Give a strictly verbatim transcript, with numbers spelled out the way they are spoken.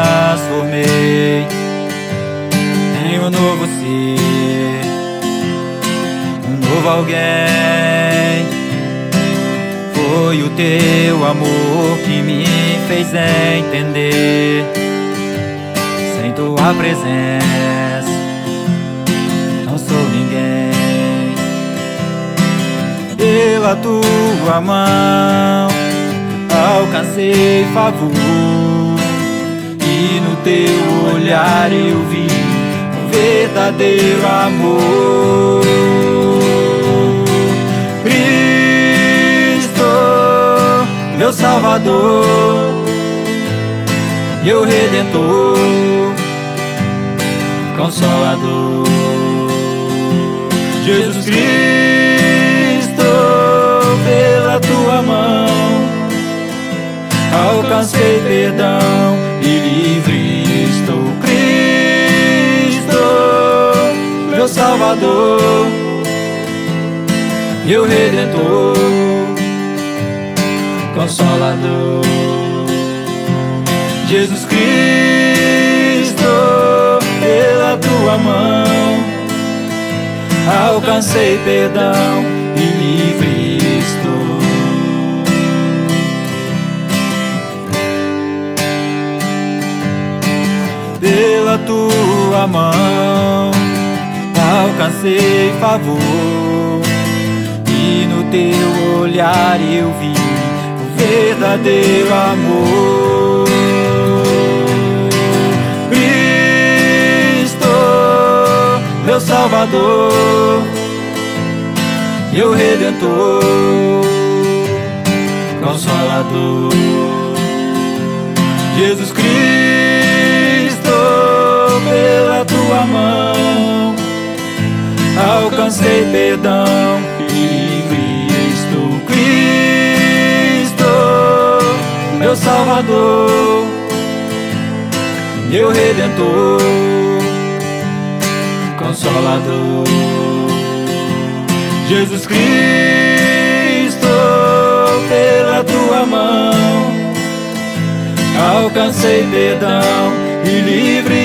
transformei em um novo ser, um novo alguém. Foi o teu amor que me fez entender. Sem tua presença não sou ninguém. Pela tua mão alcancei favor, e no teu olhar eu vi um verdadeiro amor. Cristo, meu Salvador, meu Redentor, Consolador. Jesus Cristo, pela tua mão alcancei perdão e livre estou. Cristo, meu Salvador, meu Redentor, Consolador. Jesus Cristo, pela tua mão alcancei perdão e livre estou. Pela tua mão alcancei favor, e no teu olhar eu vi o verdadeiro amor. Cristo, meu Salvador, meu Redentor, Consolador. Jesus Cristo, pela tua mão alcancei perdão e livre estou. Cristo, meu Salvador, meu Redentor, Consolador. Jesus Cristo, pela tua mão alcancei perdão e livre